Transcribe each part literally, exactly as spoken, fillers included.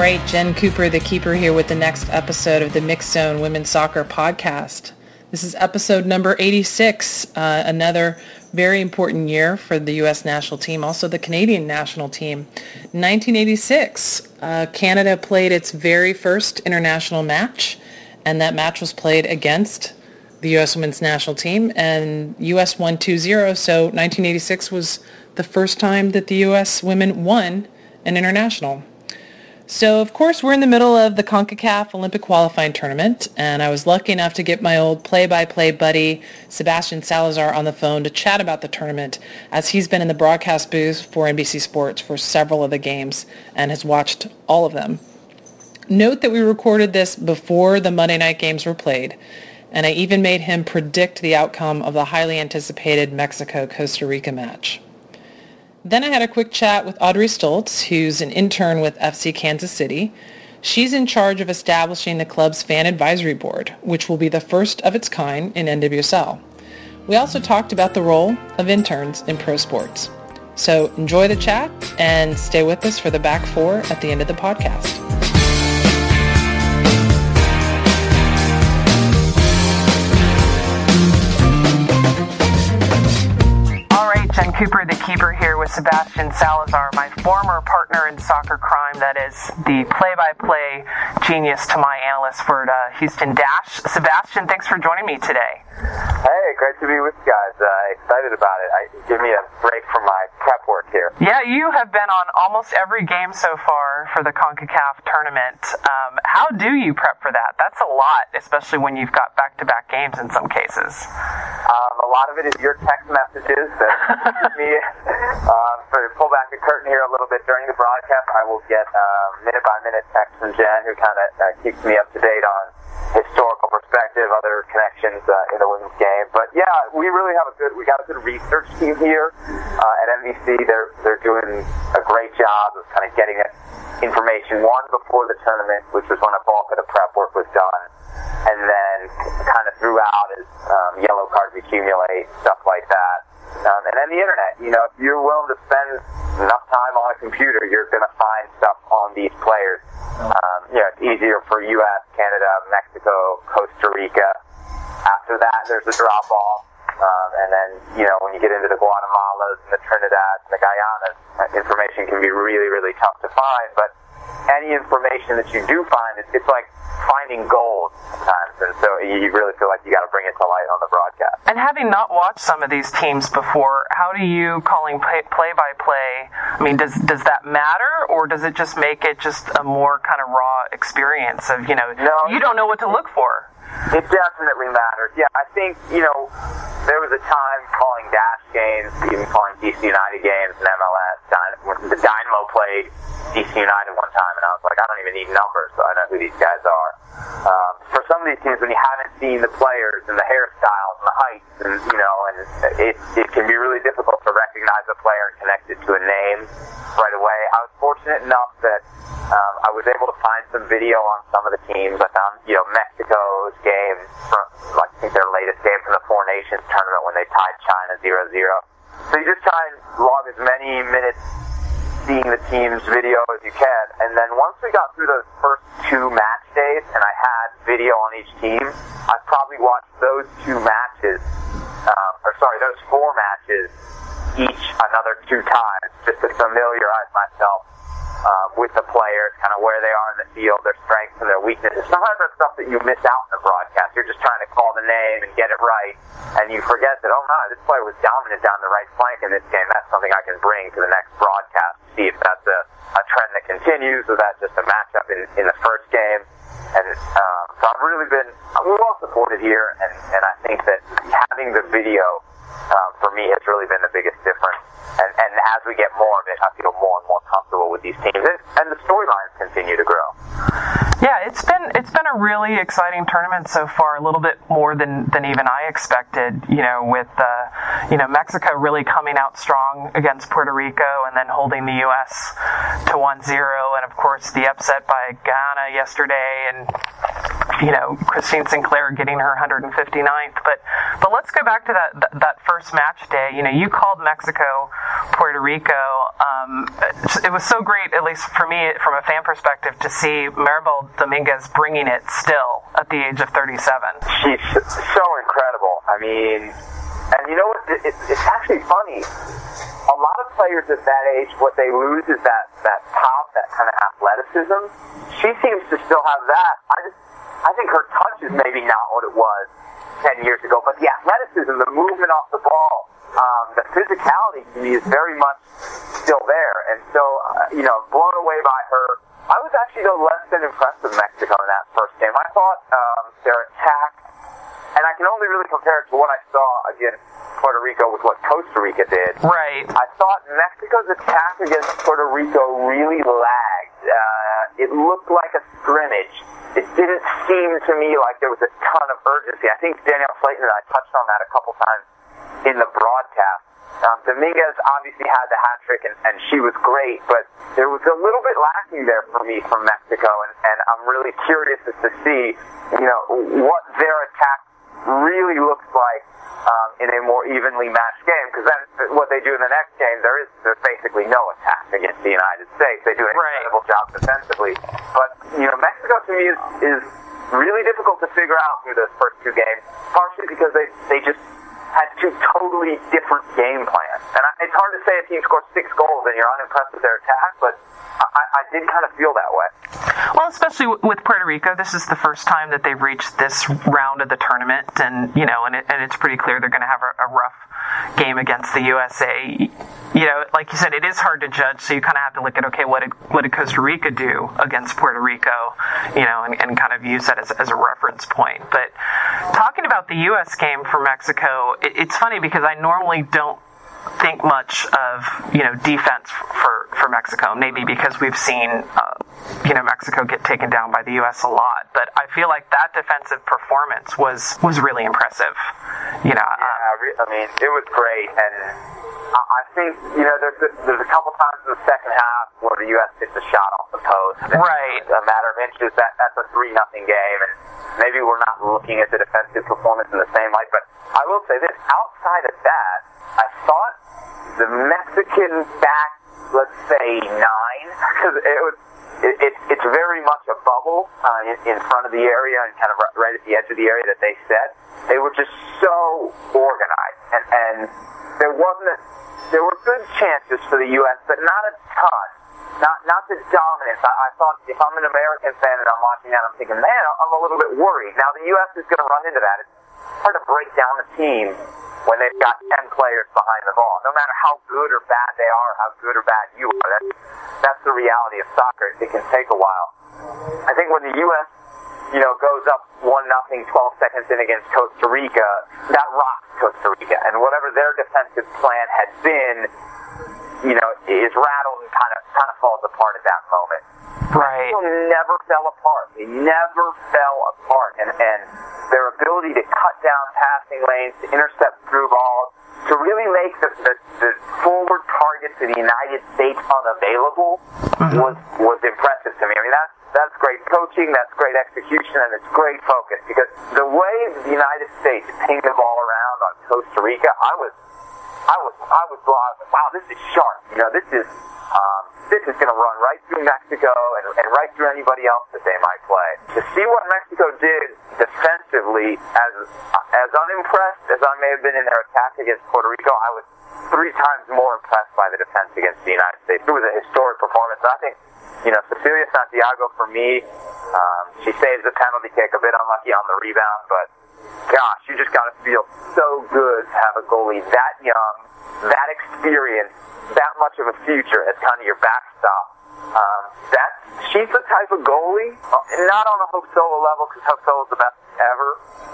right, Jen Cooper, the keeper, here with the next episode of the Mixed Zone Women's Soccer Podcast. This is episode number eighty-six, uh, another very important year for the U S national team, also the Canadian national team. nineteen eighty-six, uh, Canada played its very first international match, and that match was played against the U S women's national team, and U S won two zero, so nineteen eighty-six was the first time that the U S women won an international. So, of course, we're in the middle of the CONCACAF Olympic qualifying tournament, and I was lucky enough to get my old play-by-play buddy, Sebastian Salazar, on the phone to chat about the tournament, as he's been in the broadcast booth for N B C Sports for several of the games and has watched all of them. Note that we recorded this before the Monday night games were played, and I even made him predict the outcome of the highly anticipated Mexico-Costa Rica match. Then I had a quick chat with Audrey Stoltz, who's an intern with F C Kansas City. She's in charge of establishing the club's fan advisory board, which will be the first of its kind in N W S L. We also talked about the role of interns in pro sports. So enjoy the chat and stay with us for the back four at the end of the podcast. Jen Cooper, the keeper, here with Sebastian Salazar, my former partner in soccer crime, that is the play-by-play genius to my analyst for uh, Houston Dash. Sebastian, thanks for joining me today. Hey, great to be with you guys. Uh, excited about it. I, give me a break from my prep work here. Yeah, you have been on almost every game so far for the CONCACAF tournament. Um, how do you prep for that? That's a lot, especially when you've got back-to-back games in some cases. Um, a lot of it is your text messages that me. Um, so to pull back the curtain here a little bit during the broadcast, I will get uh, minute-by-minute text from Jen, who kind of uh, keeps me up to date on historical perspective, other connections uh, in the women's game. But yeah, we really have a good, we got a good research team here uh, at N B C. They're they're doing a great job of kind of getting us information, one, before the tournament, which was when a bulk of the prep work was done, and then kind of throughout as um, yellow cards accumulate, stuff like that. Um, and then the internet, you know, if you're willing to spend enough time on a computer, you're going to find stuff on these players. Um, you know, it's easier for U S, Canada, Mexico, Costa Rica. After that, there's a drop-off. Um, and then, you know, when you get into the Guatemalas and the Trinidads and the Guyanas, information can be really, really tough to find. But any information that you do find, it's, it's like finding gold sometimes, and so you really feel like you got to bring it to light on the broadcast. And having not watched some of these teams before, how do you, calling play, play-by-play, I mean, does does that matter, or does it just make it just a more kind of raw experience of, you know, no, you don't know what to look for? It definitely matters. Yeah, I think, you know, there was a time calling Dash games, even calling D C United games in M L S. The Dynamo played D C United one time, and I was like, I don't even need numbers, so I know who these guys are. Um, for some of these teams, when you haven't seen the players and the hairstyles and the heights, and you know, and it it can be really difficult to recognize a player and connect it to a name right away. I was fortunate enough that um, I was able to find some video on some of the teams. I found, you know, Mexico's game from, like, I think their latest game from the Four Nations tournament when they tied China zero zero. So you just try and log as many minutes seeing the team's video as you can, and then once we got through those first two match days and I had video on each team, I probably watched those two matches, um, or sorry, those four matches each another two times, just to familiarize myself uh, with the players, kind of where they are in the field, their strengths and their weaknesses. Sometimes that's stuff that you miss out in the broadcast. You're just trying to call the name and get it right, and you forget that, oh no, this player was dominant down the right flank in this game. That's something I can bring to the next broadcast. See if that's a, a trend that continues, or that's just a matchup in, in the first game. And um, so I've really been, we're well supported here, and, and I think that having the video um, for me has really been the biggest difference. And, and as we get more of it, I feel more and more comfortable with these teams, and, and the storylines continue to grow. Yeah, it's been it's been a really exciting tournament so far, a little bit more than, than even I expected, you know, with uh, you know, Mexico really coming out strong against Puerto Rico and then holding the U S to one zero, and of course the upset by Guyana yesterday, and you know, Christine Sinclair getting her one hundred fifty-ninth. But but let's go back to that that first match day. You know, you called Mexico, Puerto Rico. Um, it was so great, at least for me, from a fan perspective, to see Maribel Dominguez bringing it still at the age of thirty-seven. She's so incredible. I mean, and you know what? It, it, it's actually funny. A lot of players at that age, what they lose is that, that pop, that kind of athleticism. She seems to still have that. I just, I think her touch is maybe not what it was ten years ago, but the athleticism, the movement off the ball, um, the physicality to me is very much still there. And so, uh, you know, blown away by her. I was actually, though, less than impressed with Mexico in that first game. I thought um, their attack, and I can only really compare it to what I saw against Puerto Rico with what Costa Rica did. Right. I thought Mexico's attack against Puerto Rico really lagged. Uh, it looked like a scrimmage. It didn't seem to me like there was a ton of urgency. I think Danielle Slayton and I touched on that a couple times in the broadcast. Um, Dominguez obviously had the hat trick, and, and she was great, but there was a little bit lacking there for me from Mexico, and, and I'm really curious as to see, you know, what their attack really looks like um, in a more evenly matched game, because then what they do in the next game, there is there's basically no attack against the United States. They do an incredible job defensively, but you know, Mexico to me is, is really difficult to figure out through those first two games, partially because they they just had two totally different game plans. And I, it's hard to say a team scores six goals and you're unimpressed with their attack, but I, I did kind of feel that way. Well, especially with Puerto Rico, this is the first time that they've reached this round of the tournament, and you know, and, it, and it's pretty clear they're going to have a, a rough game against the U S A. You know, like you said, it is hard to judge, so you kind of have to look at, okay, what did, what did Costa Rica do against Puerto Rico, you know, and, and kind of use that as, as a reference point. But talking about the U S game for Mexico, it, it's funny because I normally don't think much of, you know, defense for, for Mexico, maybe because we've seen, uh, you know, Mexico get taken down by the U S a lot, but I feel like that defensive performance was, was really impressive, you know. Yeah, I mean, it was great, and I think, you know, there's a, there's a couple times in the second half where the U S gets a shot off the post. Right. It's a matter of inches. That, that's a three nothing game, and maybe we're not looking at the defensive performance in the same light, but I will say this, outside of that, I thought the Mexican back, let's say nine, because it was, it, it, it's very much a bubble uh, in, in front of the area and kind of right at the edge of the area that they set. They were just so organized, and, and there wasn't a, there were good chances for the U S, but not a ton. Not not the dominance. I, I thought if I'm an American fan and I'm watching that, I'm thinking, man, I'm a little bit worried. Now the U S is going to run into that. It's hard to break down a team when they've got ten players behind the ball. No matter how good or bad they are, how good or bad you are, that's, that's the reality of soccer. It can take a while. I think when the U S, you know, goes up one nothing, twelve seconds in against Costa Rica, that rocks Costa Rica, and whatever their defensive plan had been, you know, is rattled and kind of kind of falls apart at that moment. Right. People never fell apart. They never fell apart, and and their ability to cut down passing lanes, to intercept through balls, to really make the, the, the forward targets of the United States unavailable mm-hmm. was was impressive to me. I mean, that's that's great coaching, that's great execution, and it's great focus, because the way the United States pinged the ball around on Costa Rica, I was I was I was wow, this is sharp. You know, this is um, this is going to run right through Mexico and, and right through anybody else that they might play. To see what Mexico did defensively, as as unimpressed as I may have been in their attack against Puerto Rico, I was three times more impressed by the defense against the United States. It was a historic performance. I think, you know, Cecilia Santiago, for me, um, she saves the penalty kick, a bit unlucky on the rebound, but gosh, you just got to feel so good to have a goalie that young, that experienced, that much of a future as kind of your backstop. Um, that she's the type of goalie, not on a Hope Solo level, because Hope Solo's the best ever,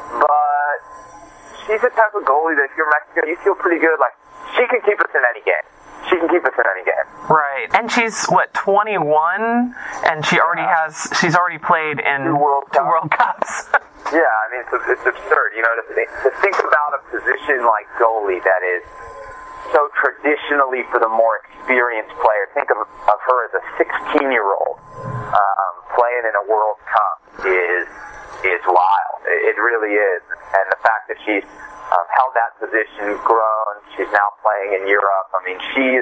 but she's the type of goalie that if you're Mexico, you feel pretty good. Like, she can keep us in any game. She can keep us in any game. Right. And she's, what, twenty-one? And she already yeah. has, she's already played in two World, two World Cups. Yeah, I mean, it's, it's absurd, you know, to, to think about a position like goalie that is so traditionally for the more experienced player. Think of, of her as a sixteen-year-old um, playing in a World Cup is is wild. It, it really is. And the fact that she's um, held that position, grown, she's now playing in Europe. I mean, she's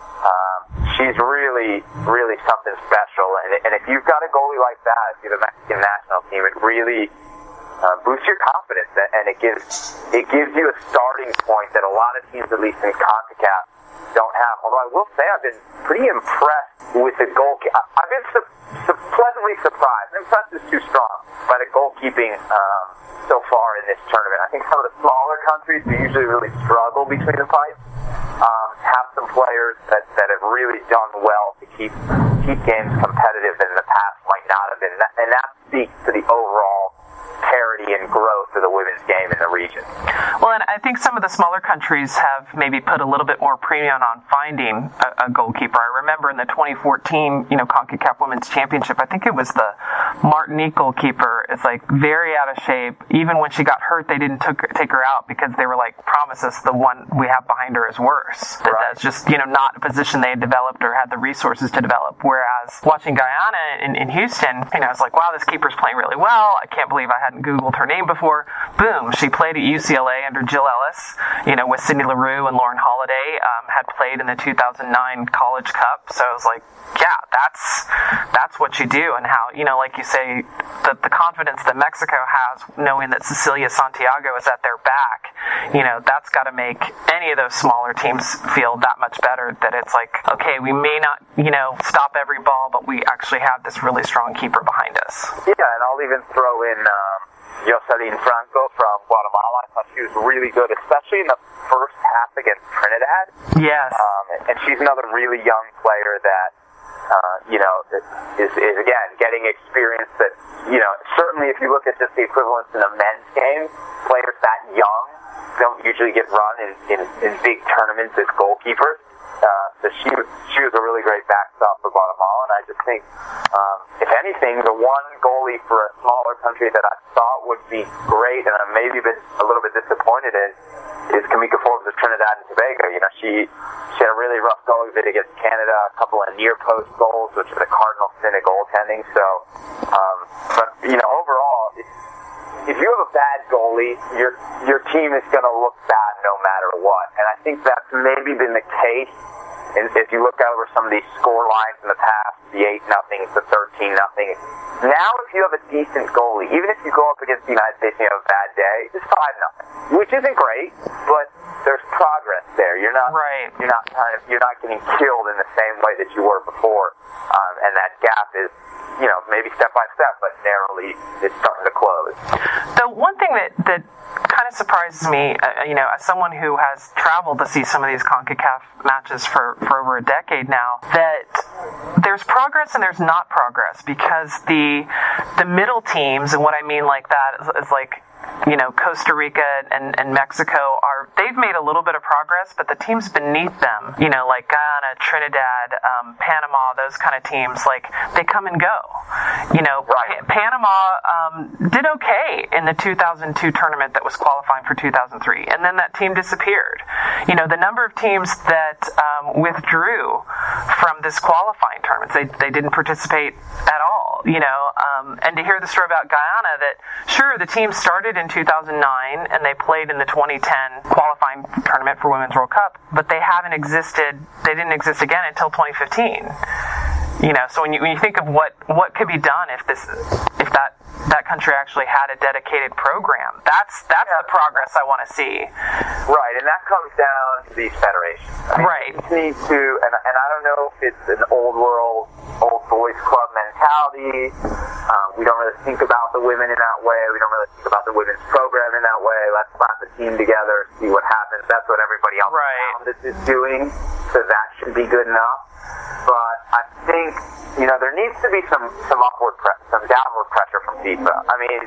um, she's really, really something special. And, and if you've got a goalie like that, if you're the Mexican national team, it really Uh, boost your confidence, and it gives it gives you a starting point that a lot of teams, at least in CONCACAF, don't have. Although I will say I've been pretty impressed with the goal. I've been su- su- pleasantly surprised. Impressed is too strong by the goalkeeping um, so far in this tournament. I think some of the smaller countries who usually really struggle between the pipes um, have some players that, that have really done well to keep keep games competitive that in the past might not have been, and that speaks to the overall parity and growth of the women's game in the region. Well, and I think some of the smaller countries have maybe put a little bit more premium on finding a, a goalkeeper. I remember in the twenty fourteen, you know, CONCACAF Women's Championship, I think it was the Martinique goalkeeper is like very out of shape. Even when she got hurt, they didn't took, take her out because they were like, promise us the one we have behind her is worse. That, right. That's just, you know, not a position they had developed or had the resources to develop. Whereas watching Guyana in, in Houston, you know, I was like, wow, this keeper's playing really well. I can't believe I hadn't Googled her name before. Boom, she played at U C L A under Jill Ellis, you know, with Cindy LaRue and Lauren Holiday, um, had played in the two thousand nine College Cup. So I was like, yeah, that's that's what you do. And how, you know, like you say, the, the confidence that Mexico has, knowing that Cecilia Santiago is at their back, you know, that's got to make any of those smaller teams feel that much better, that it's like, okay, we may not, you know, stop every ball, but we actually have this really strong keeper behind us. Yeah, and I'll even throw in um, Jocelyn Franco from Guatemala. I thought she was really good, especially in the first half against Trinidad. Yes. Um, and she's another really young player that, uh, you know, is, is, again, getting experience that, you know, certainly if you look at just the equivalence in a men's game, players that young don't usually get run in, in, in big tournaments as goalkeepers. Uh, so she she was a really great backstop for Guatemala, and I just think, um, if anything, the one goalie for a smaller country that I thought would be great, and I've maybe been a little bit disappointed in, is Kamika Forbes of Trinidad and Tobago. You know, she she had a really rough go of it against Canada, a couple of near post goals, which is a cardinal sin of goaltending. So, um, but you know, overall, if, if you have a bad goalie, your your team is going to look bad no matter what. And I think that's maybe been the case. And if you look over some of these score lines in the past, the eight nothing, the thirteen nothing. Now, if you have a decent goalie, even if you go up against the United States and you have a bad day, it's five nothing, which isn't great, but there's progress there. You're not right. You're not kind of you're not getting killed in the same way that you were before, um, and that gap is, you know, maybe step by step, but narrowly it's starting to close. The one thing that that kind of surprises me, uh, you know, as someone who has traveled to see some of these CONCACAF matches for, for over a decade now, that there's progress and there's not progress, because the the middle teams, and what I mean like that is, is like, you know, Costa Rica and, and Mexico are, they've made a little bit of progress, but the teams beneath them, you know, like Guyana, Trinidad, um, Panama, those kind of teams, like, they come and go. You know, right. pa- Panama um, did okay in the two thousand two tournament that was qualifying for two thousand three, and then that team disappeared. You know, the number of teams that um, withdrew from this qualifying tournament, they, they didn't participate at all, you know, um, and to hear the story about Guyana, that, sure, the team started in two thousand nine and they played in the twenty ten qualifying tournament for Women's World Cup, but they haven't existed, they didn't exist again until twenty fifteen. You know, so when you when you think of what, what could be done if this if that that country actually had a dedicated program, that's that's yeah. the progress I want to see. Right, and that comes down to these federations. I mean, right. You need to, and and I don't know if it's an old world, old boys club mentality. Um, we don't really think about the women in that way. We don't really think about the women's program in that way. Let's slap a team together, see what happens. That's what everybody else right. around us is doing, so that should be good enough. But I think, you know, there needs to be some, some upward pre- some downward pressure from FIFA. I mean,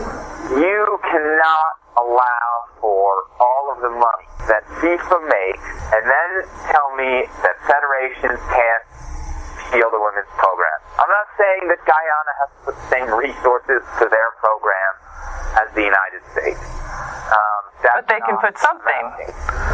you cannot allow for all of the money that FIFA makes and then tell me that federations can't field a women's program. I'm not saying that Guyana has to put the same resources to their program as the United States. Um, but they can put something.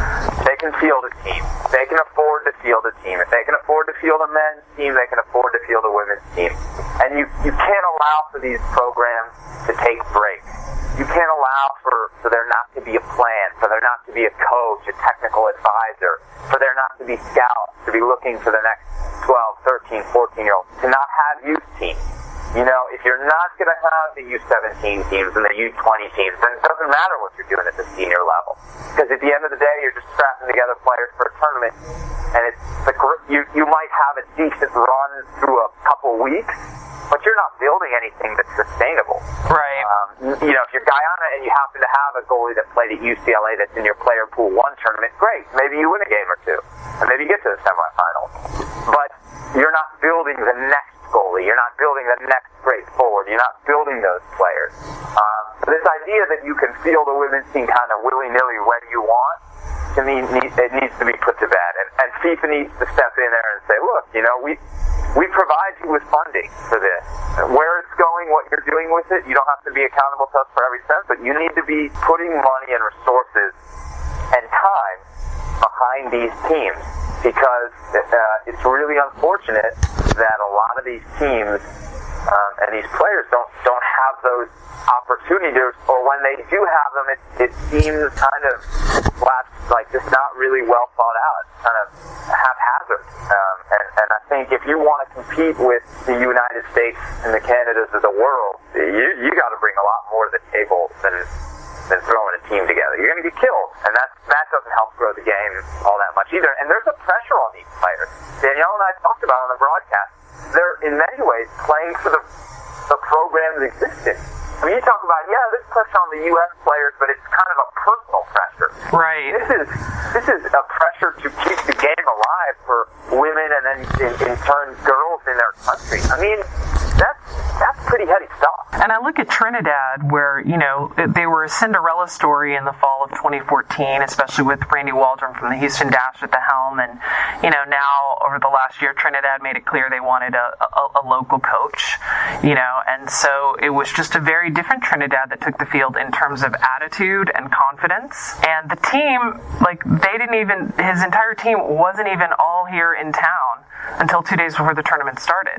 they can field a team. They can afford to field a team. If they can afford to field a men's team, they can afford to field a women's team. And you, you can't allow for these programs to take breaks. You can't allow for, for there not to be a plan, for there not to be a coach, a technical advisor, for there not to be scouts to be looking for the next twelve, thirteen, fourteen-year-olds, to not have youth teams. You know, if you're not going to have the U seventeen teams and the U twenty teams, then it doesn't matter what you're doing at the senior level. Because at the end of the day, you're just strapping together players for a tournament, and it's the, you, you might have a decent run through a couple weeks, but you're not building anything that's sustainable. Right. Um, you know, if you're Guyana and you happen to have a goalie that played at U C L A that's in your player pool one tournament, great. Maybe you win a game or two, and maybe you get to the semifinals. But you're not building the next goalie. You're not building the next great forward. You're not building those players. Um, so this idea that you can field a women's team kind of willy-nilly when you want, to me, it needs to be put to bed. And, and FIFA needs to step in there and say, look, you know, we we provide you with funding for this. Where it's going, what you're doing with it, you don't have to be accountable to us for every cent, but you need to be putting money and resources and time behind these teams, because uh, it's really unfortunate that a lot of these teams um, and these players don't don't have those opportunities, or when they do have them, it, it seems kind of flat, like just not really well thought out. It's kind of haphazard. Um, and, and I think if you want to compete with the United States and the Canadas of the world, you you got to bring a lot more to the table than than throwing a team together. You're going to get killed, and that that doesn't help grow the game all that much either. And there's a pressure on these players. Danielle and I talked about on the broadcast. They're in many ways playing for the the program's existence. I mean, you talk about, yeah, there's pressure on the U S players, but it's kind of a personal pressure. Right. This is this is a pressure to keep the game alive for women and then in, in turn girls in their country. I mean, that's that's pretty heady stuff. And I look at Trinidad, where, you know, they were a Cinderella story in the fall of twenty fourteen, especially with Randy Waldrum from the Houston Dash at the helm. And, you know, now over the last year, Trinidad made it clear they wanted a, a, a local coach, you know, and so it was just a very different Trinidad that took the field in terms of attitude and confidence. And the team, like, they didn't even, his entire team wasn't even all here in town until two days before the tournament started.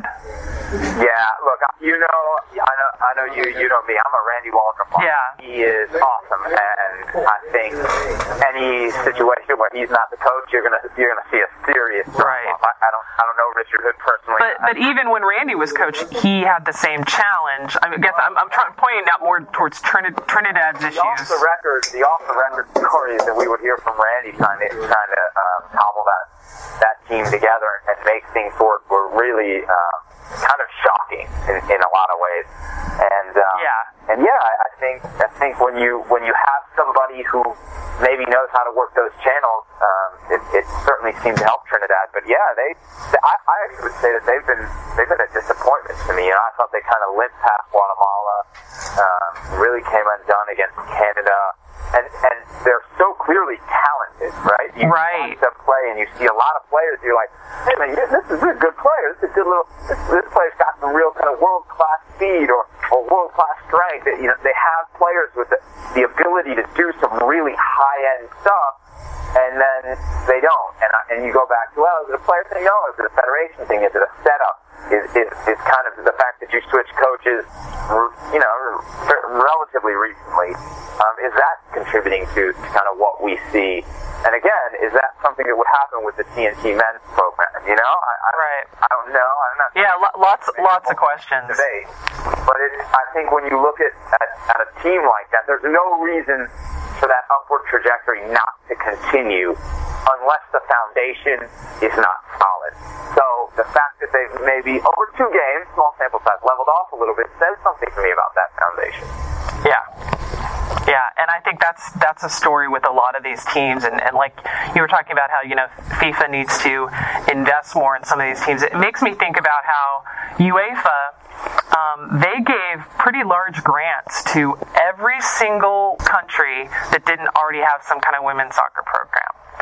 Yeah, look, you know, I know, I know you, you know me. I'm a Randy Waldrum fan. Yeah. He is awesome, and I think any situation where he's not the coach, you're gonna you're gonna see a serious problem. Right. I, I don't I don't know Richard Hood personally. But but even when Randy was coach, he had the same challenge. I guess I'm I'm trying pointing out more towards Trinid- Trinidad's the issues. Off the record, the off the record stories that we would hear from Randy trying to trying to um, cobble that that team together and make things work were really um, kind of shocking in, in a lot of ways. And um, yeah, and yeah, I, I think I think when you when you have somebody who maybe knows how to work those channels, um, it, it certainly seemed to help Trinidad. But yeah, they, I, I actually would say that they've been they've been a disappointment to me. You know, I thought they kind of limped past Guatemala, um, really came undone against Canada, and and they're so clearly talented, right? You right. watch them play, and you see a lot of players. You're like, hey man, this is a good player. This is a good little. This, this player's got some real kind of world class speed or, or world class strength. That, you know, they have players with the, the ability to do some really high end stuff, and then they don't. And I, and you go back to, well, is it a player thing? No, is it a federation thing? Is it a setup? Is is is kind of the fact that you switch coaches, you know, relatively recently. Um, is that contributing to, to kind of what we see? And again, is that something that would happen with the T N T men's program? You know, I, I, right. I don't know. I'm not. Yeah, lo- lots lots of questions. Debate. But it, I think when you look at, at at a team like that, there's no reason for that upward trajectory not to continue unless the foundation is not solid. So the fact that they've maybe over two games, small sample size, leveled off a little bit says something to me about that foundation. Yeah. Yeah, and I think that's that's a story with a lot of these teams, and, and like you were talking about how, you know, FIFA needs to invest more in some of these teams. It makes me think about how UEFA, um, they gave pretty large grants to every single country that didn't already have some kind of women's soccer program.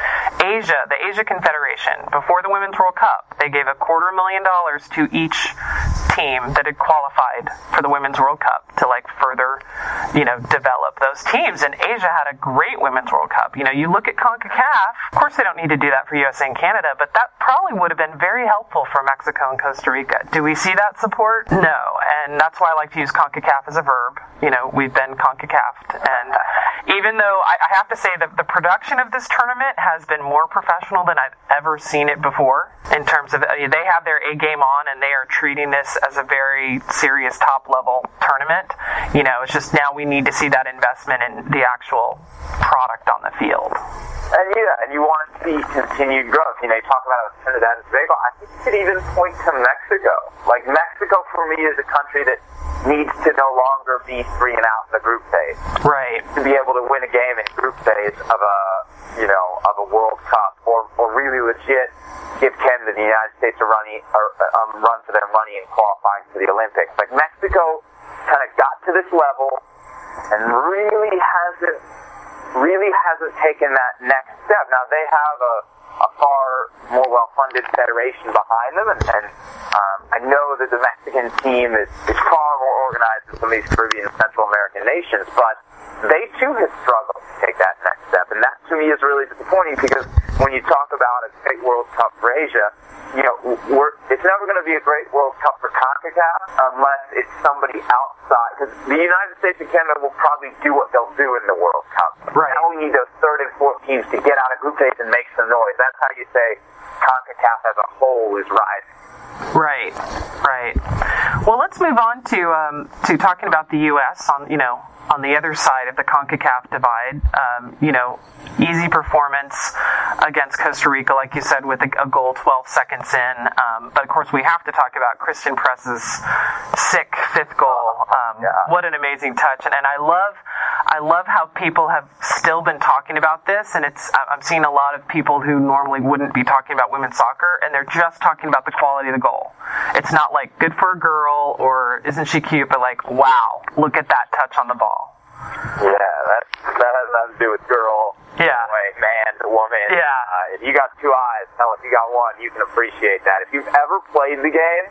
Asia, the Asia Confederation, before the Women's World Cup, they gave a quarter million dollars to each team that had qualified for the Women's World Cup to like further, you know, develop those teams. And Asia had a great Women's World Cup. You know, you look at CONCACAF, of course they don't need to do that for U S A and Canada, but that probably would have been very helpful for Mexico and Costa Rica. Do we see that support? No. And that's why I like to use CONCACAF as a verb. You know, we've been CONCACAF'd. And even though I, I have to say that the production of this tournament has been more professional than I've ever seen it before in terms of, uh, they have their A game on and they are treating this as a very serious top level tournament. You know, it's just now we need to see that investment in the actual product on the field. And yeah, and you want to see continued growth. You know, you talk about Trinidad and Tobago. I think you could even point to Mexico. Like, Mexico for me is a country that needs to no longer be three and out in the group phase. Right. To be able to win a game in group phase of a, you know, of a World Cup, or, or really legit give Canada and the United States a runny, or, um, run for their money in qualifying for the Olympics. Like, Mexico kind of got to this level and really hasn't really hasn't taken that next step. Now, they have a, a far more well-funded federation behind them, and, and um, I know that the Mexican team is, is far more organized than some of these Caribbean and Central American nations, but they too have struggled to take that next step, and that to me is really disappointing, because when you talk about a great World Cup for Asia, you know, we're, it's never going to be a great World Cup for CONCACAF unless it's somebody outside, because the United States and Canada will probably do what they'll do in the World Cup. Right. Now we need those third and fourth teams to get out of group phase and make some noise. That's how you say CONCACAF as a whole is rising. Right, right. Well, let's move on to um, to talking about the U S on, you know, on the other side of the CONCACAF divide. Um, you know, easy performance against Costa Rica, like you said, with a, a goal twelve seconds in. Um, but of course, we have to talk about Christian Press's sick fifth goal. Um, yeah. What an amazing touch! And, and I love, I love how people have still been talking about this. And it's, I'm seeing a lot of people who normally wouldn't be talking about women's soccer, and they're just talking about the quality of the goal. It's not like good for a girl or isn't she cute, but like, wow, look at that touch on the ball. Yeah, that that has nothing to do with girl. Yeah. Way, man to woman. Yeah. Uh, if you got two eyes, hell, if you got one, you can appreciate that. If you've ever played the game,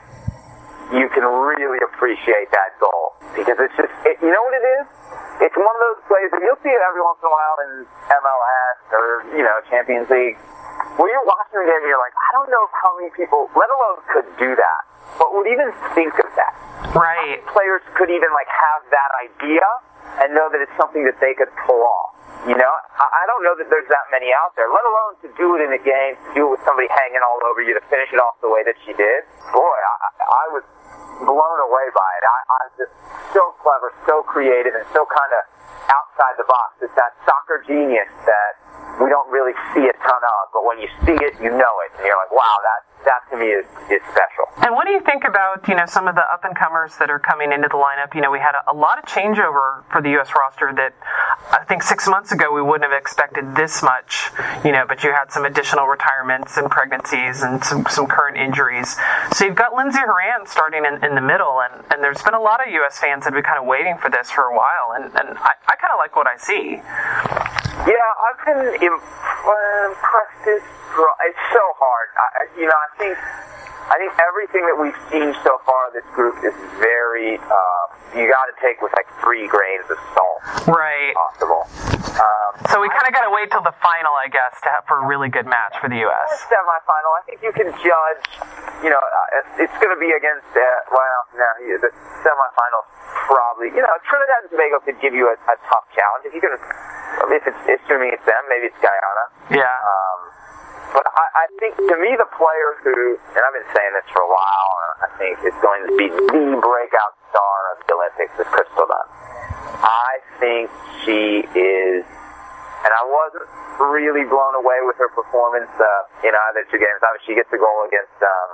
you can really appreciate that goal, because it's just, it, you know what it is? It's one of those plays, and you'll see it every once in a while in M L S or, you know, Champions League, where you're watching the game and you're like, I don't know how many people, let alone could do that, but would even think of that. Right. How many players could even, like, have that idea and know that it's something that they could pull off? You know, I don't know that there's that many out there, let alone to do it in a game, to do it with somebody hanging all over you, to finish it off the way that she did. Boy, I, I was blown away by it. I, I'm just so clever, so creative, and so kind of outside the box. It's that soccer genius that we don't really see a ton of, but when you see it, you know it, and you're like, wow, that that to me is, is special. And what do you think about, you know, some of the up-and-comers that are coming into the lineup? You know, we had a, a lot of changeover for the U S roster that I think six months ago we wouldn't have expected this much, you know, but you had some additional retirements and pregnancies and some, some current injuries. So you've got Lindsey Horan starting in, in the middle, and, and there's been a lot of U S fans that have been kind of waiting for this for a while, and, and I, I kind of like what I see. Yeah, I've been impressed. It's so hard. I, you know, I think I think everything that we've seen so far of this group is very, uh, you got to take with like three grains of salt. Right. Possible. Um, so we kind of got to wait till the final, I guess, to have for a really good match for the U S. Semi-final. I think you can judge, you know, uh, it's, it's going to be against, uh, well, no, the semi-finals probably, you know, Trinidad and Tobago could give you a, a tough challenge. If you can, if it's, assuming it's them, maybe it's Guyana. Yeah. Um, But I, I think, to me, the player who, and I've been saying this for a while, I think is going to be the breakout star of the Olympics is Crystal Dunn. I think she is, and I wasn't really blown away with her performance uh, in either two games. Obviously, she gets the goal against um,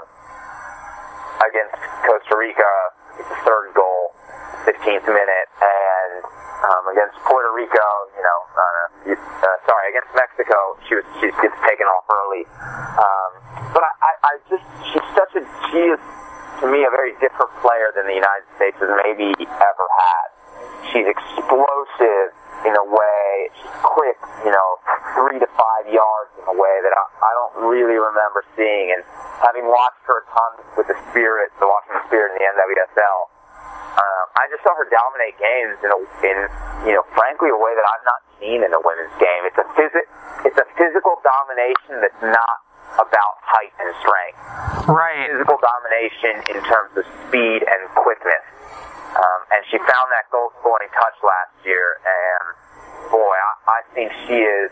against Costa Rica. It's the third goal, fifteenth minute, and um, against Puerto Rico, you know, uh, uh, sorry, against Mexico, she was she gets taken off early. Um, but I, I, I just, she's such a, she is, to me, a very different player than the United States has maybe ever had. She's explosive in a way play. She's quick, you know, three to five yards in a way that I, I don't really remember seeing. And having watched her a ton with the Spirit, the Washington Spirit in the N W S L, uh, I just saw her dominate games in, a, in, you know, frankly, a way that I've not seen in a women's game. It's a phys- it's a physical domination that's not about height and strength. Right. Physical domination in terms of speed and quickness. Um, and she found that goal-scoring touch last year, and boy, I, I think she is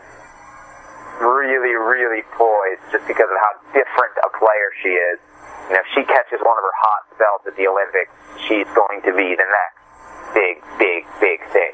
really, really poised just because of how different a player she is. You know, if she catches one of her hot spells at the Olympics, she's going to be the next big, big, big thing.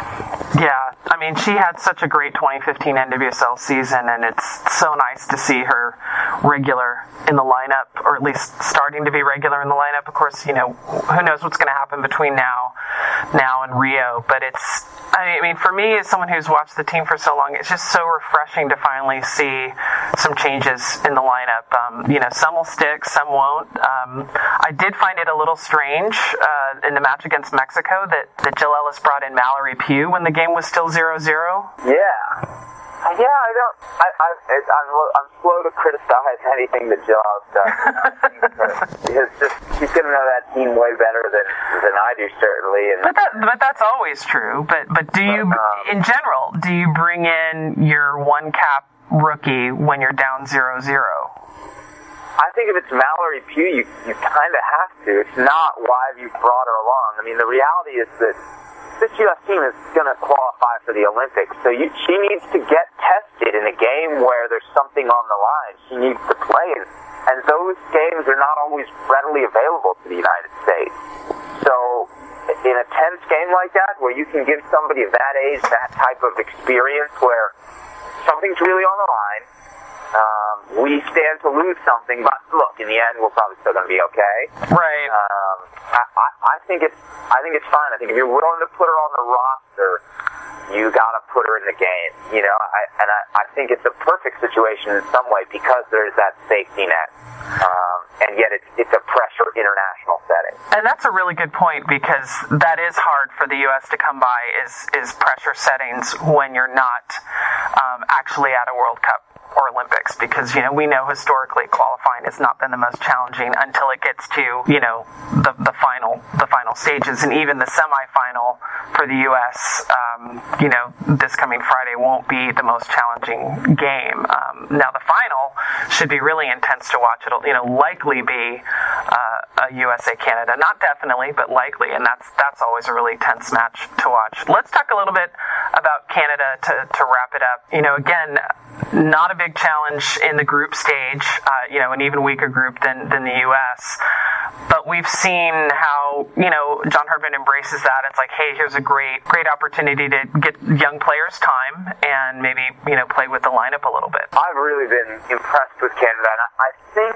Yeah, I mean, she had such a great twenty fifteen N W S L season, and it's so nice to see her regular in the lineup, or at least starting to be regular in the lineup. Of course, you know, who knows what's going to happen between now, now and Rio, but it's, I mean, for me, as someone who's watched the team for so long, it's just so refreshing to finally see some changes in the lineup. Um, you know, some will stick, some won't. Um, I did find it a little strange uh, in the match against Mexico that, that Jill Ellis brought in Mallory Pugh when the game was still zero zero. Yeah. Yeah, I don't. I, I, I'm, I'm slow to criticize anything that Jill Ellis does. Because just she's going to know that team way better than than I do, certainly. And but that, but that's always true. But but do you, um, in general, do you bring in your one cap rookie when you're down zero zero? I think if it's Mallory Pugh, you you kind of have to. It's not why have you brought her along. I mean, the reality is that this U S team is going to qualify for the Olympics, so you, she needs to get tested in a game where there's something on the line. She needs to play in, and those games are not always readily available to the United States. So in a tense game like that, where you can give somebody of that age that type of experience where something's really on the line, um, we stand to lose something, but look, in the end, we're probably still going to be okay. Right. Um, I, I, I think it's I think it's fine. I think if you're willing to put her on the roster, you got to put her in the game. You know, I, and I, I think it's a perfect situation in some way because there's that safety net, um, and yet it's it's a pressure international setting. And that's a really good point, because that is hard for the U S to come by, is is pressure settings when you're not um, actually at a World Cup or Olympics, because, you know, we know historically qualifying has not been the most challenging until it gets to, you know, the the final the final stages, and even the semifinal for the U S, um, you know, this coming Friday won't be the most challenging game. Um, now the final should be really intense to watch. It'll, you know, likely be uh, a U S A Canada, not definitely, but likely, and that's that's always a really tense match to watch. Let's talk a little bit about Canada to to wrap it up. You know, again, not a big challenge in the group stage, uh, you know, an even weaker group than, than the U S. But we've seen how, you know, John Herdman embraces that. It's like, hey, here's a great, great opportunity to get young players time and maybe, you know, play with the lineup a little bit. I've really been impressed with Canada, and I think,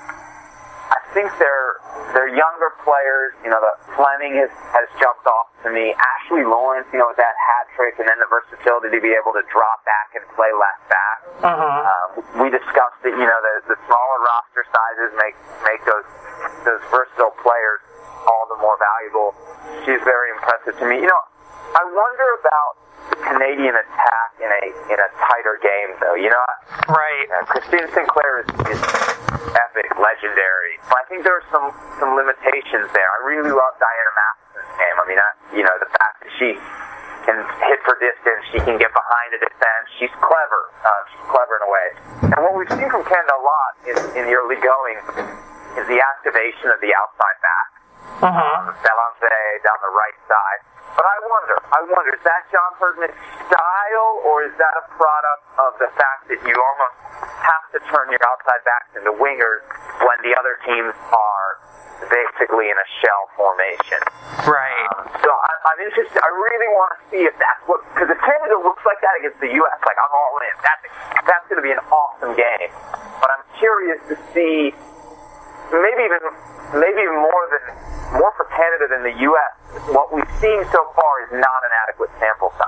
I think they're, they're younger players. You know, the Fleming has, has jumped off to me. Ashley Lawrence, you know, with that hat trick and then the versatility to be able to drop back and play left back. Uh-huh. Um, we discussed that, you know, the, the smaller roster sizes make make those those versatile players all the more valuable. She's very impressive to me. You know, I wonder about the Canadian attack in a in a tighter game, though. You know, right? Uh, Christine Sinclair is, is epic, legendary. But I think there are some some limitations there. I really love Diana Matheson's game. I mean, I, you know, the fact that she can hit for distance, she can get behind a defense. She's clever. Uh, she's clever in a way. And what we've seen from Canada a lot in, in the early going is the activation of the outside back. Uh-huh. Belancé down the right side. But I wonder, I wonder, is that John Herdman's style, or is that a product of the fact that you almost have to turn your outside backs into wingers when the other teams are basically in a shell formation? Right. Um, so I, I'm interested. I really want to see if that's what, because if Canada looks like that against the U S, like, I'm all in. That's that's going to be an awesome game. But I'm curious to see, maybe even maybe even more than more for Canada than the U S. What we've seen so far is not an adequate sample size.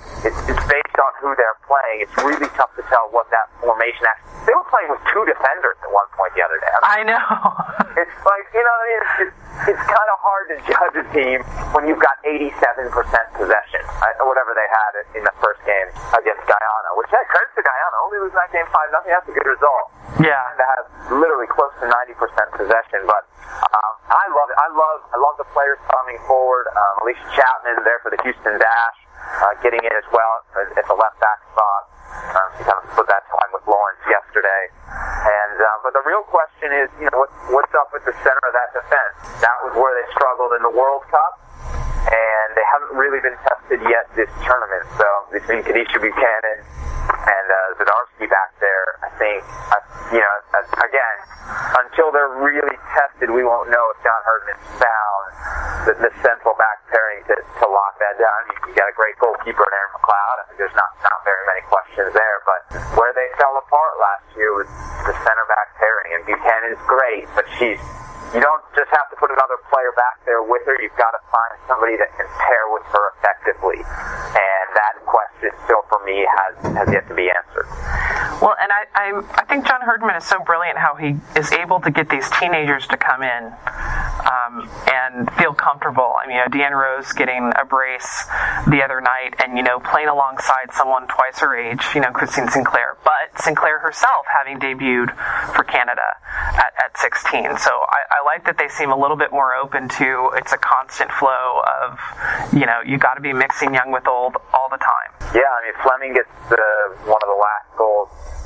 it's, it's based on who they're playing. It's really tough to tell what that formation actually. They were playing with two defenders at one point the other day. I, mean, I know. It's like, you know, it's, it's, it's kind of hard to judge a team when you've got eighty-seven percent possession, or whatever they had in the first game against Guyana, which, hey, credit to Guyana, only losing that game five nothing. That's a good result. Yeah. And to have literally close to ninety percent possession, but um, I love it. I love I love the players coming forward. Um, Alicia Chapman there for the Houston Dash, uh, getting in as well at the left back spot. Um, she kind of split that time with Lawrence yesterday. And uh, but the real question is, you know, what, what's up with the center of that defense? That was where they struggled in the World Cup, and they haven't really been tested yet this tournament. So between Kadisha Buchanan and uh, Zdarsky back there, I think, uh, you know, uh, again, until they're really tested, we won't know if John Herdman's found the, the central back pairing to, to lock that down. You, you got a great goalkeeper in Aaron McLeod. I think there's not, not very many questions there, but where they fell apart last year was the center back pairing, and Buchanan's great, but she's, you don't just have to put another player back there with her. You've got to find somebody that can pair with her effectively. And that question still for me has, has yet to be answered. Well, and I, I I think John Herdman is so brilliant how he is able to get these teenagers to come in um, and feel comfortable. I mean, you know, Deanne Rose getting a brace the other night and, you know, playing alongside someone twice her age, you know, Christine Sinclair, but Sinclair herself having debuted for Canada at, at sixteen. So I, I like that they seem a little bit more open to it's a constant flow of, you know, you got to be mixing young with old all the time. Yeah, I mean, Fleming gets the, one of the last goals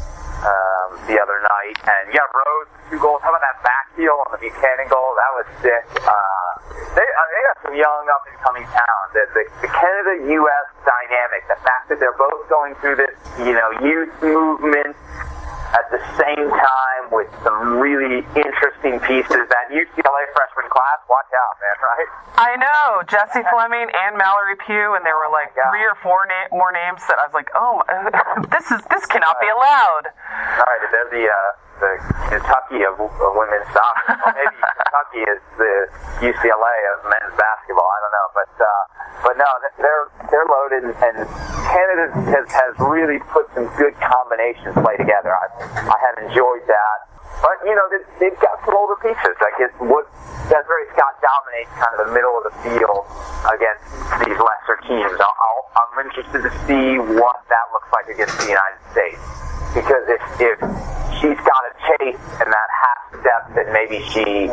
um, the other night, and yeah, Rose, two goals. How about that back heel on the Buchanan goal? That was sick. Uh, they, I mean, they got some young up-and-coming talent. The, the, the Canada-U S dynamic, the fact that they're both going through this, you know, youth movement at the same time with some really interesting pieces. That U C L A freshman class, watch out, man, right? I know. Jessie Fleming and Mallory Pugh, and there were like oh three or four na- more names that I was like, oh, this is this cannot be allowed. All right, they're the, uh, the Kentucky of, of women's soccer. Or maybe Kentucky is the U C L A of men's basketball. I don't know, but uh, but no, they're they're loaded, and Canada has, has really put some good combinations play together. I I have enjoyed that. But, you know, they've got some older pieces. Like, it's what Desiree Scott dominates kind of the middle of the field against these lesser teams. I'll, I'll, I'm interested to see what that looks like against the United States. Because if, if she's got a chase and that half step that maybe she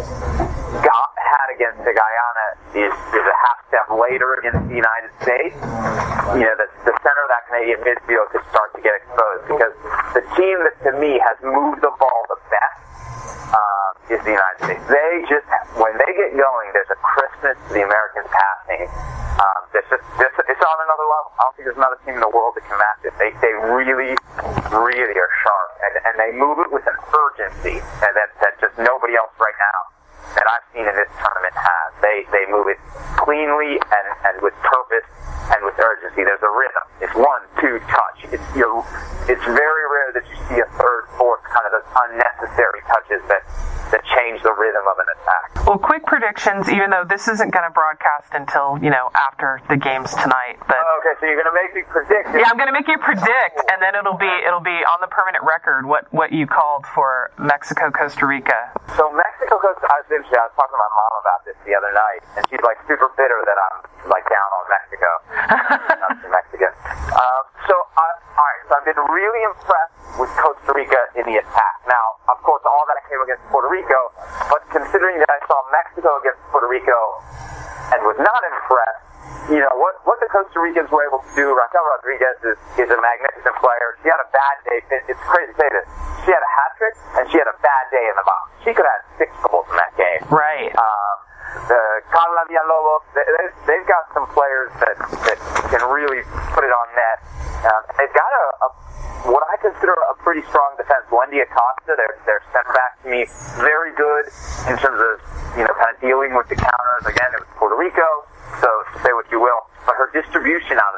got had against the Guyana is, is a half step later against the United States, you know, the, the center of that Canadian midfield could start to get exposed. Because the team that, to me, has moved the ball the best uh, is the United States. They just, when they get going, there's a crispness to the Americans passing. Um, it's just, it's, it's on another level. I don't think there's another team in the world that can match it. They, they really, really are sharp, and, and they move it with an urgency and that, that just nobody else right now that I've seen in this tournament has. They they move it cleanly and, and with purpose and with urgency. There's a rhythm. It's one, two, touch. It's you're, it's very rare that you see a third, fourth, kind of those unnecessary touches that, that change the rhythm of an attack. Well, quick predictions, even though this isn't going to broadcast until, you know, after the games tonight. But oh, okay, so you're going to make me predict. Yeah, I'm going to make you predict, and then it'll be it'll be on the permanent record what, what you called for Mexico, Costa Rica. So Mexico, Costa Rica, I was interested. I was talking to my mom about this the other night, and she's like super bitter that I'm like down on Mexico. I'm Mexican. Uh, so, I, all right, so I've been really impressed with Costa Rica in the attack. Now, of course, all that came against Puerto Rico, but considering that I saw Mexico against Puerto Rico and was not impressed, you know, what, what the Costa Ricans were able to do, Raquel Rodriguez is, is a magnificent player. She had a bad day. It's crazy to say this. She had a hat trick, and she had a bad day in the box. She could have had six goals in that game. Right. Um, the Carla Villalobos, they, they've got some players that, that can really put it on net. Um, they've got a, a what I consider a pretty strong defense. Wendy Acosta, their their center back, to me, very good in terms of, you know, kind of dealing with the counters. Again, it was Puerto Rico, so say what you will, but her distribution out of the back,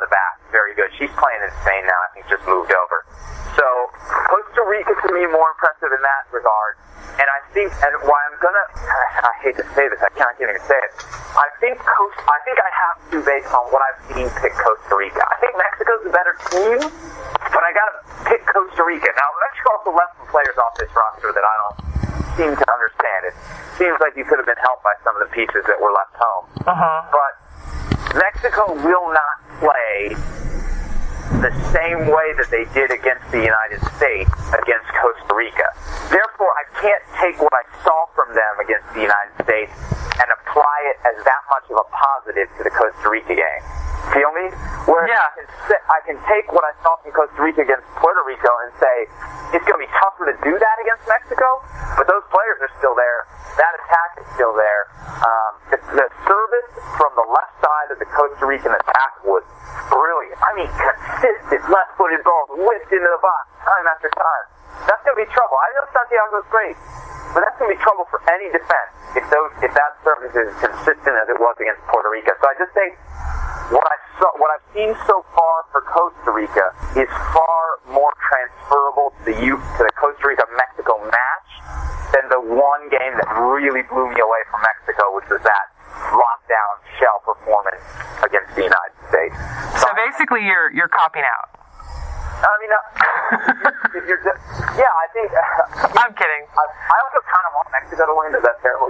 very good. She's playing in Spain now. I think just moved over. So Costa Rica to me more impressive in that regard. And I think, and why I'm gonna, I hate to say this, I can't, I can't even say it. I think Costa, I think I have to, based on what I've seen, pick Costa Rica. I think Mexico's a better team, but I gotta pick Costa Rica. Now, Mexico also left some players off this roster that I don't seem to understand. It seems like you could have been helped by some of the pieces that were left home. Uh-huh. But Mexico will not play the same way that they did against the United States against Costa Rica. Therefore, I can't take what I saw from them against the United States and apply it as that much of a positive to the Costa Rica game. Feel me? Where yeah. I, can say, I can take what I saw from Costa Rica against Puerto Rico and say, it's going to be tougher to do that against Mexico, but those players are still there. That attack is still there. Um, the, the service from the left side of the Costa Rican attack was brilliant. I mean, consistent left-footed balls whipped into the box time after time. That's going to be trouble. I know Santiago's great, but that's going to be trouble for any defense if those if that service is consistent as it was against Puerto Rica. So I just think what I saw, what I've seen so far for Costa Rica is far more transferable to the to the Costa Rica-Mexico match than the one game that really blew me away from Mexico, which was that lockdown shell performance against the United States. So, so basically, you're you're copping out. I mean, uh, if you're just, yeah, I think. Uh, I'm kidding. I, I also kind of want Mexico to win. Is that terrible?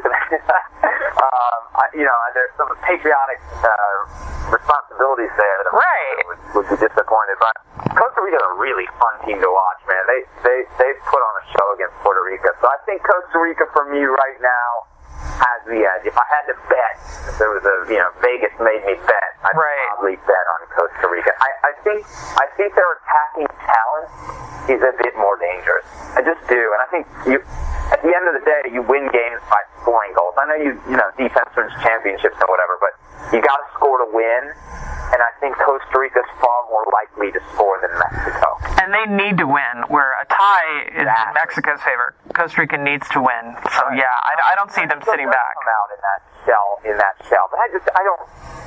um, I, you know, there's some patriotic uh, responsibilities there that right. would, would be disappointed. But Costa Rica is a really fun team to watch, man. They they they put on a show against Puerto Rica. So I think Costa Rica for me right now has the edge. If I had to bet, if there was a, you know, Vegas made me bet, I'd right. probably bet on Costa Rica. I, I think I think their attacking talent is a bit more dangerous. I just do. And I think you, at the end of the day, you win games by scoring goals. I know you, you know, defense wins championships and whatever, but you got to score to win. And I think Costa Rica's far more likely to score than Mexico. And they need to win, where a tie is exactly. in Mexico's favor. Costa Rica needs to win. So, right. yeah, I, I don't see them sitting back. Come out in that shell, in that shell. But I just, I don't,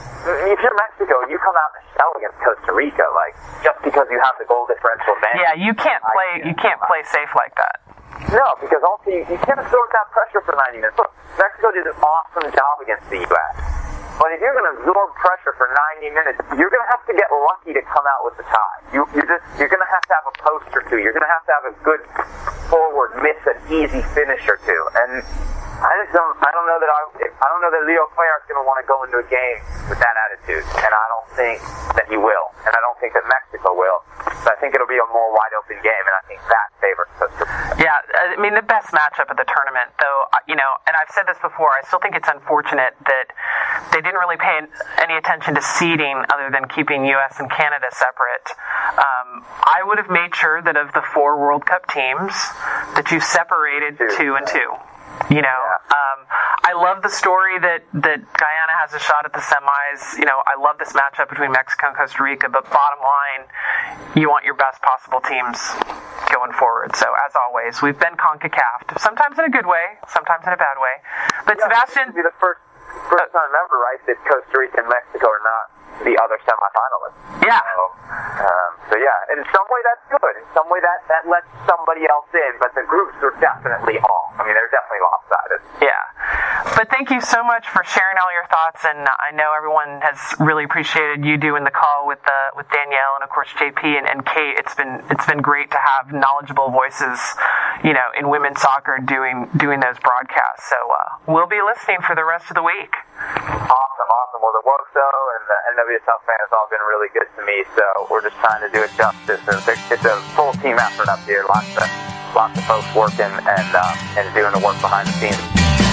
if you're Mexico and you come out in a shell against Costa Rica, like, just because you have the goal differential advantage. Yeah, you can't play, you can't play safe like that. No, because also you, you can't absorb that pressure for ninety minutes. Look, Mexico did an awesome job against the U S But if you're going to absorb pressure for ninety minutes, you're going to have to get lucky to come out with the tie. You, you're just you're going to have to have a post or two. You're going to have to have a good forward miss an easy finish or two. And I just don't. I don't know that I. I don't know that Leo Cuellar's going to want to go into a game with that attitude, and I don't think that he will, and I don't think that Mexico will. So I think it'll be a more wide open game, and I think that favors Costa Rica. Yeah, I mean the best matchup of the tournament, though, you know, and I've said this before. I still think it's unfortunate that they didn't really pay any attention to seeding other than keeping U S and Canada separate. Um, I would have made sure that of the four World Cup teams, that you separated two, two and two. You know, um, I love the story that, that Guyana has a shot at the semis. You know, I love this matchup between Mexico and Costa Rica, but bottom line, you want your best possible teams going forward. So, as always, we've been CONCACAF, sometimes in a good way, sometimes in a bad way. But yeah, Sebastian... This will be the first, first time ever, right, that Costa Rica and Mexico are not the other semifinalists. Yeah. So, um, so yeah, in some way that's good. In some way that, that lets somebody else in, but the groups are definitely off. I mean, they're definitely lopsided. Yeah. But thank you so much for sharing all your thoughts, and I know everyone has really appreciated you doing the call with uh, with Danielle and of course J P and, and Kate. It's been it's been great to have knowledgeable voices, you know, in women's soccer doing doing those broadcasts. So uh, we'll be listening for the rest of the week. Awesome, awesome. Well, the W O S O and the N W S L fans have all been really good to me, so we're just trying to do it justice. It's a full team effort up here. Lots of lots of folks working and uh, and doing the work behind the scenes.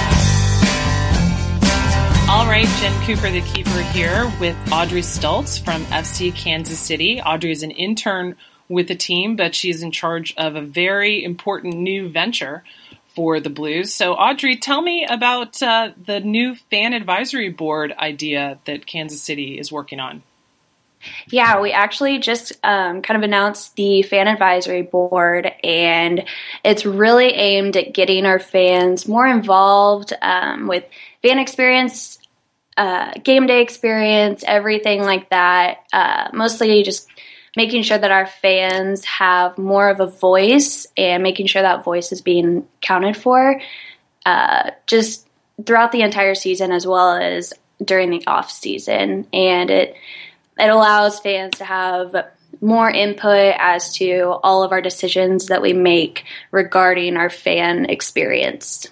All right, Jen Cooper, the keeper, here with Audrey Stultz from F C Kansas City. Audrey is an intern with the team, but she's in charge of a very important new venture for the Blues. So, Audrey, tell me about uh, the new fan advisory board idea that Kansas City is working on. Yeah, we actually just um, kind of announced the fan advisory board, and it's really aimed at getting our fans more involved um, with fan experience uh, game day experience, everything like that. Uh, mostly just making sure that our fans have more of a voice and making sure that voice is being counted for, uh, just throughout the entire season as well as during the off season. And it it allows fans to have more input as to all of our decisions that we make regarding our fan experience.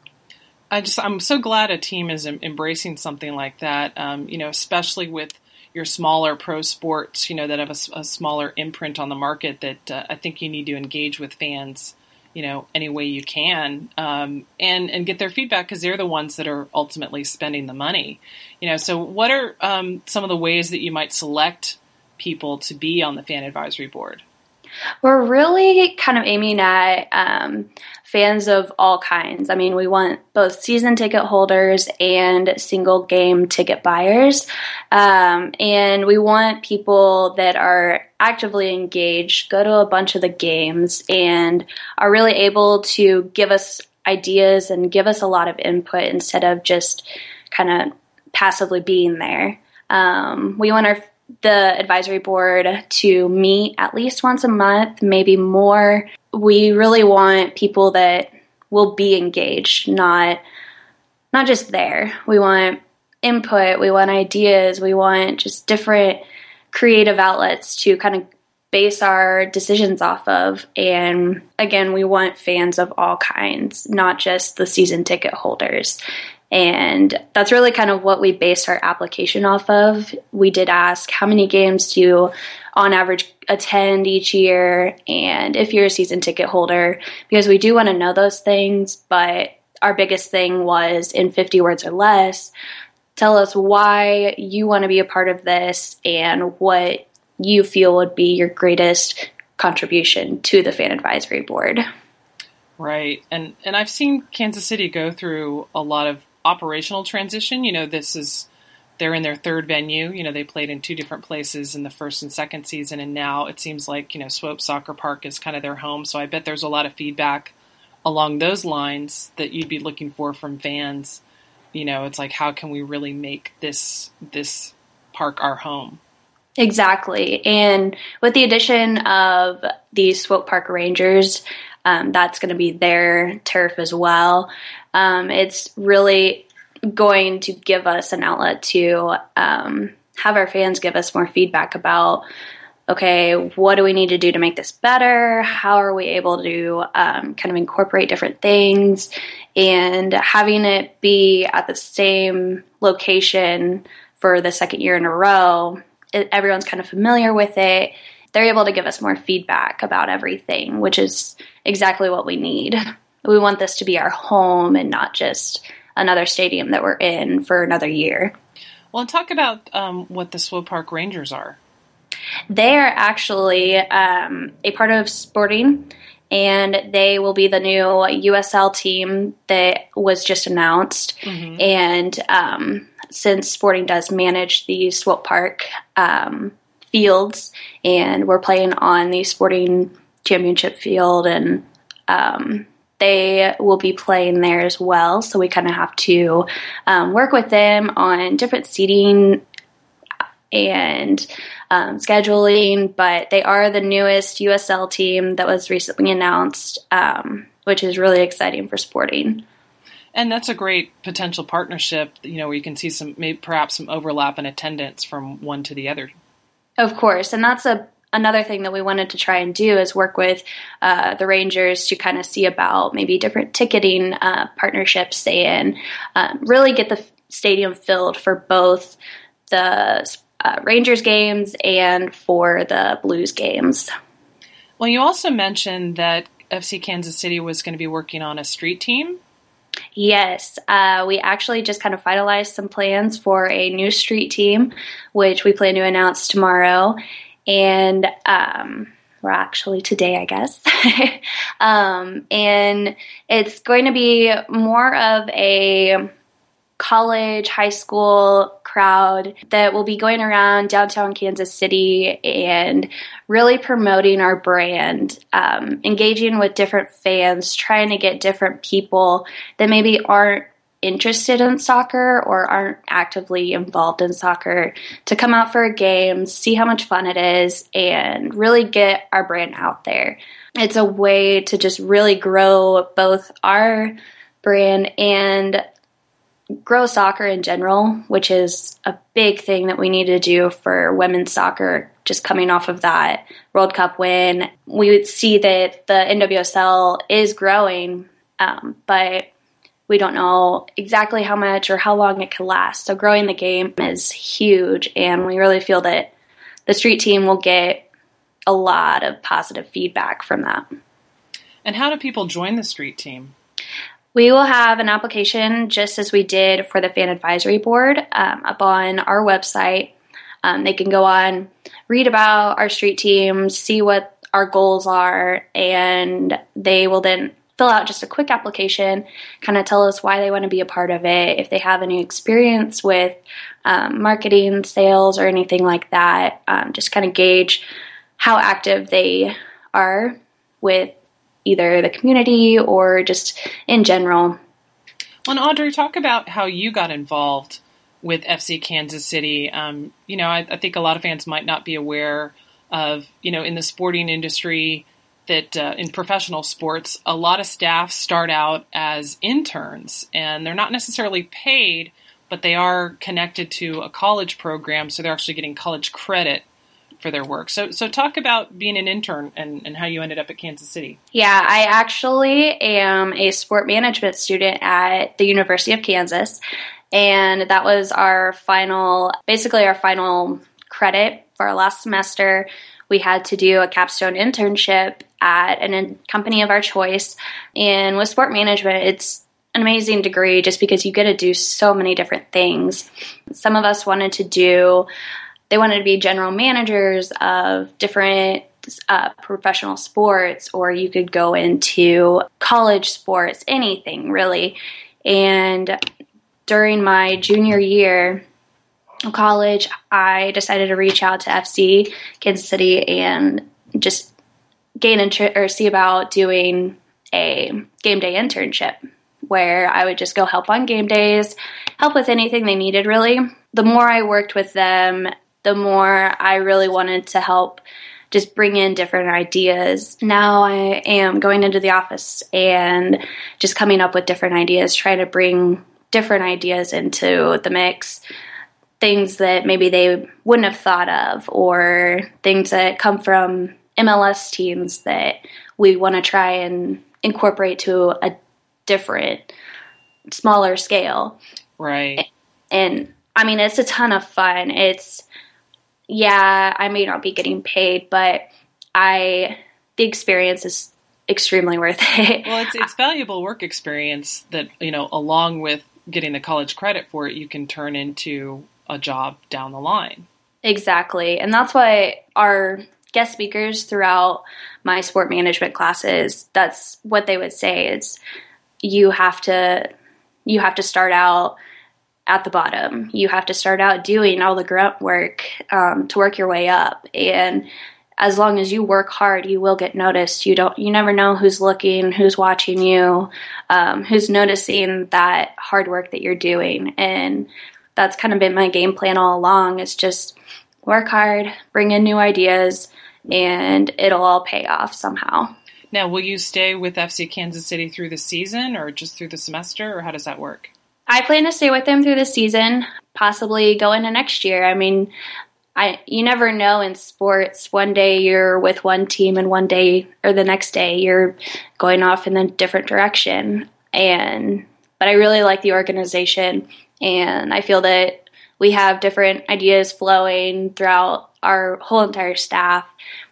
I just, I'm so glad a team is em- embracing something like that, um, you know, especially with your smaller pro sports, you know, that have a, a smaller imprint on the market, that uh, I think you need to engage with fans, you know, any way you can, um, and, and get their feedback, because they're the ones that are ultimately spending the money, you know. So what are um, some of the ways that you might select people to be on the fan advisory board? We're really kind of aiming at um, fans of all kinds. I mean, we want both season ticket holders and single game ticket buyers. Um, and we want people that are actively engaged, go to a bunch of the games, and are really able to give us ideas and give us a lot of input instead of just kind of passively being there. Um, we want our the advisory board to meet at least once a month, maybe more. We really want people that will be engaged, not not just there. We want input, we want ideas, we want just different creative outlets to kind of base our decisions off of. And again, we want fans of all kinds, not just the season ticket holders. And that's really kind of what we based our application off of. We did ask how many games do you, on average, attend each year, and if you're a season ticket holder, because we do want to know those things. But our biggest thing was, in fifty words or less, tell us why you want to be a part of this and what you feel would be your greatest contribution to the fan advisory board. Right. And, and I've seen Kansas City go through a lot of operational transition. You know, this is, they're in their third venue. You know, they played in two different places in the first and second season, and now it seems like, you know, Swope Soccer Park is kind of their home. So I bet there's a lot of feedback along those lines that you'd be looking for from fans. You know, it's like, how can we really make this this park our home? Exactly. And with the addition of the Swope Park Rangers, um, that's going to be their turf as well. Um, it's really going to give us an outlet to um, have our fans give us more feedback about, okay, what do we need to do to make this better? How are we able to um, kind of incorporate different things? And having it be at the same location for the second year in a row, it, everyone's kind of familiar with it. They're able to give us more feedback about everything, which is exactly what we need. We want this to be our home and not just another stadium that we're in for another year. Well, and talk about um, what the Swope Park Rangers are. They are actually um, a part of Sporting, and they will be the new U S L team that was just announced. Mm-hmm. And um, since Sporting does manage the Swope Park um, fields, and we're playing on the Sporting Championship field, and um, they will be playing there as well. So we kind of have to um, work with them on different seating and um, scheduling, but they are the newest U S L team that was recently announced, um, which is really exciting for Sporting. And that's a great potential partnership, you know, where you can see some, maybe perhaps some overlap in attendance from one to the other. Of course, and that's a another thing that we wanted to try and do is work with uh, the Rangers to kind of see about maybe different ticketing uh, partnerships and um, really get the stadium filled for both the uh, Rangers games and for the Blues games. Well, you also mentioned that F C Kansas City was going to be working on a street team. Yes, uh, we actually just kind of finalized some plans for a new street team, which we plan to announce tomorrow. And um, we're actually today, I guess. um, and it's going to be more of a college, high school crowd that will be going around downtown Kansas City and really promoting our brand, um, engaging with different fans, trying to get different people that maybe aren't interested in soccer or aren't actively involved in soccer to come out for a game, see how much fun it is, and really get our brand out there. It's a way to just really grow both our brand and grow soccer in general, which is a big thing that we need to do for women's soccer. Just coming off of that World Cup win, we would see that the N W S L is growing, um, but we don't know exactly how much or how long it could last. So growing the game is huge, and we really feel that the street team will get a lot of positive feedback from that. And how do people join the street team? We will have an application just as we did for the Fan Advisory Board um, up on our website. Um, they can go on, read about our street team, see what our goals are, and they will then fill out just a quick application, kind of tell us why they want to be a part of it, if they have any experience with um, marketing, sales, or anything like that, um, just kind of gauge how active they are with either the community or just in general. Well, and Audrey, talk about how you got involved with F C Kansas City. Um, you know, I, I think a lot of fans might not be aware of, you know, in the sporting industry that uh, in professional sports, a lot of staff start out as interns and they're not necessarily paid, but they are connected to a college program. So they're actually getting college credit for their work. So so talk about being an intern and, and how you ended up at Kansas City. Yeah, I actually am a sport management student at the University of Kansas. And that was our final, basically our final credit for our last semester. We had to do a capstone internship at a company of our choice. And with sport management, it's an amazing degree just because you get to do so many different things. Some of us wanted to do, they wanted to be general managers of different uh, professional sports, or you could go into college sports, anything really. And during my junior year of college, I decided to reach out to F C Kansas City and just gain interest or see about doing a game day internship where I would just go help on game days, help with anything they needed really. The more I worked with them, the more I really wanted to help just bring in different ideas. Now I am going into the office and just coming up with different ideas, trying to bring different ideas into the mix, things that maybe they wouldn't have thought of, or things that come from M L S teams that we want to try and incorporate to a different, smaller scale. Right. And I mean, it's a ton of fun. It's, yeah, I may not be getting paid, but I, the experience is extremely worth it. Well, it's it's valuable work experience that, you know, along with getting the college credit for it, you can turn into a job down the line. Exactly. And that's why our guest speakers throughout my sport management classes, that's what they would say is you have to, you have to start out at the bottom. You have to start out doing all the grunt work um, to work your way up. And as long as you work hard, you will get noticed. You don't, you never know who's looking, who's watching you, um, who's noticing that hard work that you're doing. And that's kind of been my game plan all along, is just work hard, bring in new ideas, and it'll all pay off somehow. Now, will you stay with F C Kansas City through the season or just through the semester, or how does that work? I plan to stay with them through the season, possibly go into next year. I mean, I you never know in sports. One day you're with one team and one day or the next day you're going off in a different direction. And but I really like the organization, and I feel that we have different ideas flowing throughout our whole entire staff,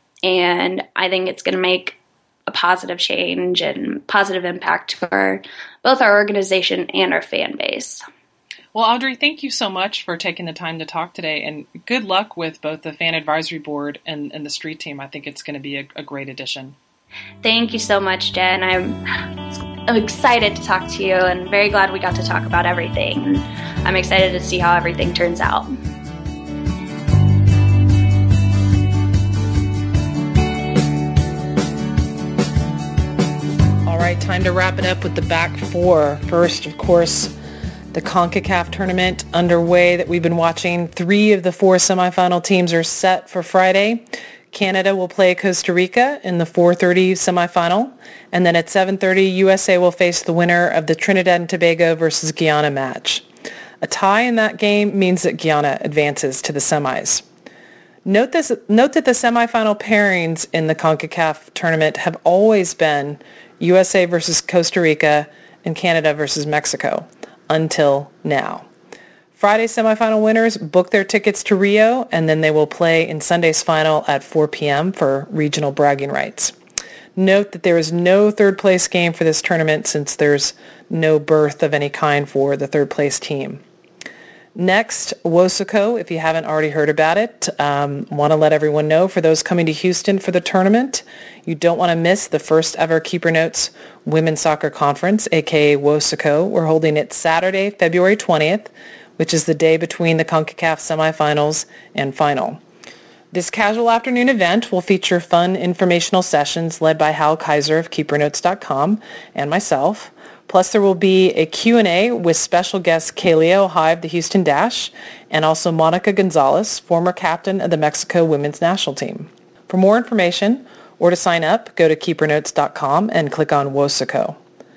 and I think it's going to make a positive change and positive impact to our, both our organization and our fan base. Well, Audrey, thank you so much for taking the time to talk today, and good luck with both the Fan Advisory Board and, and the street team. I think it's going to be a, a great addition. Thank you so much, Jen. I'm, I'm excited to talk to you and very glad we got to talk about everything. I'm excited to see how everything turns out. All right, time to wrap it up with the back four. First, of course, The CONCACAF tournament underway that we've been watching. Three of the four semifinal teams are set for Friday. Canada will play Costa Rica in the four thirty semifinal. And then at seven thirty, U S A will face the winner of the Trinidad and Tobago versus Guyana match. A tie in that game means that Guyana advances to the semis. Note, this, note that the semifinal pairings in the CONCACAF tournament have always been U S A versus Costa Rica and Canada versus Mexico until now. Friday semifinal winners book their tickets to Rio, and then they will play in Sunday's final at four p.m. for regional bragging rights. Note that there is no third place game for this tournament since there's no berth of any kind for the third place team. Next, WOSOCO, if you haven't already heard about it, um, want to let everyone know, for those coming to Houston for the tournament, you don't want to miss the first ever Keeper Notes Women's Soccer Conference, aka WOSOCO. We're holding it Saturday, February twentieth, which is the day between the CONCACAF semifinals and final. This casual afternoon event will feature fun informational sessions led by Hal Kaiser of Keeper Notes dot com and myself. Plus, there will be a Q and A with special guest Kaleo High of the Houston Dash and also Monica Gonzalez, former captain of the Mexico women's national team. For more information or to sign up, go to Keeper Notes dot com and click on WOSOCO.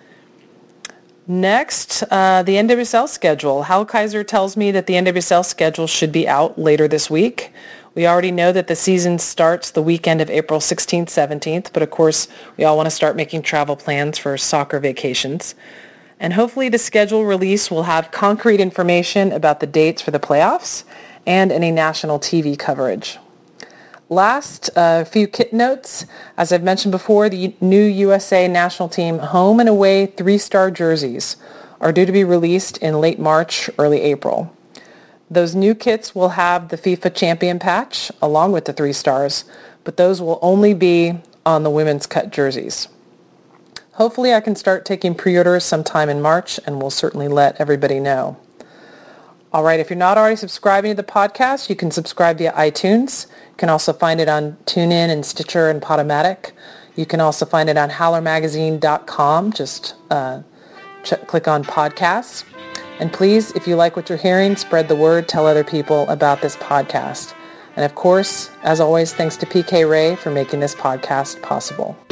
Next, uh, the N W S L schedule. Hal Kaiser tells me that the N W S L schedule should be out later this week. We already know that the season starts the weekend of April sixteenth, seventeenth, but of course we all want to start making travel plans for soccer vacations. And hopefully the schedule release will have concrete information about the dates for the playoffs and any national T V coverage. Last, a uh, few kit notes. As I've mentioned before, the new U S A national team home and away three-star jerseys are due to be released in late March, early April. Those new kits will have the FIFA champion patch along with the three stars, but those will only be on the women's cut jerseys. Hopefully I can start taking pre-orders sometime in March, and we'll certainly let everybody know. All right, if you're not already subscribing to the podcast, you can subscribe via iTunes. You can also find it on TuneIn and Stitcher and Podomatic. You can also find it on Howler Magazine dot com. Just uh, ch- click on podcasts. And please, if you like what you're hearing, spread the word, tell other people about this podcast. And of course, as always, thanks to P K Ray for making this podcast possible.